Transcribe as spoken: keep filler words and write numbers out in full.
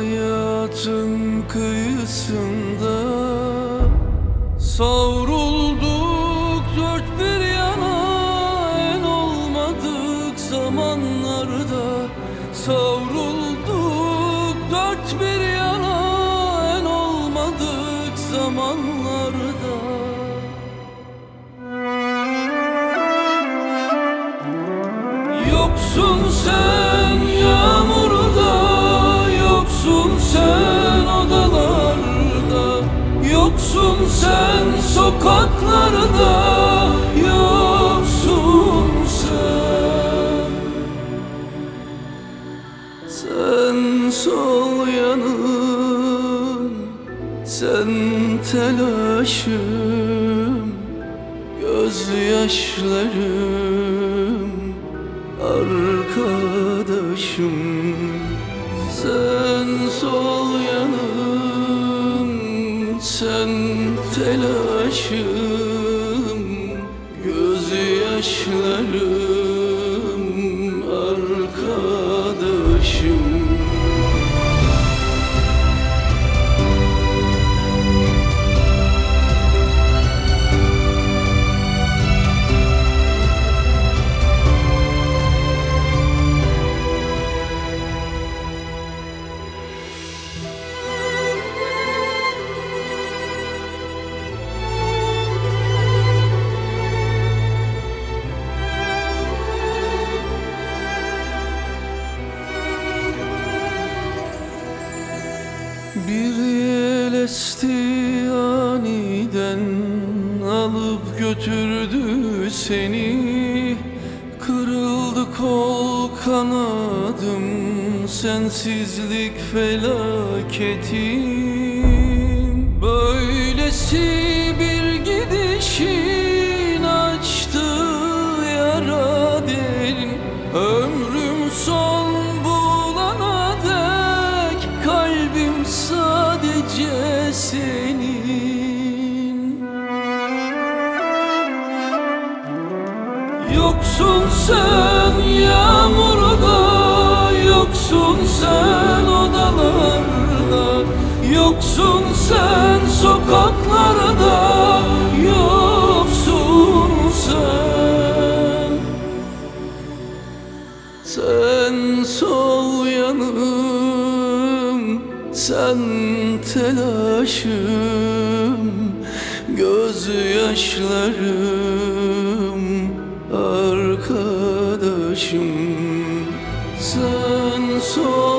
hayatın kıyısında savrulduk dört bir yana, en olmadık zamanlarda savrulduk dört bir yana, en olmadık zamanlarda. Yoksun sen yağmurda, yoksun sen odalarda, yoksun sen sokaklarda, yoksun sen. Sen sol yanım, sen telaşım, gözyaşlarım, arkadaşım. Sen sol yanım, sen telaşım, gözyaşlarım, arkadaşım. Bir yel esti aniden, alıp götürdü seni. Kırıldı kol kanadım, sensizlik felaketim. Böylesi bir gidişin açtı yara derin. Ömrüm son bulana dek kalbim sadece senin. Yoksun sen yağmurda, yoksun sen odalarda, yoksun sen sokaklarda, yoksun sen. Sen sol yanım, sen telaşım, gözyaşlarım, arkadaşım. Sen sol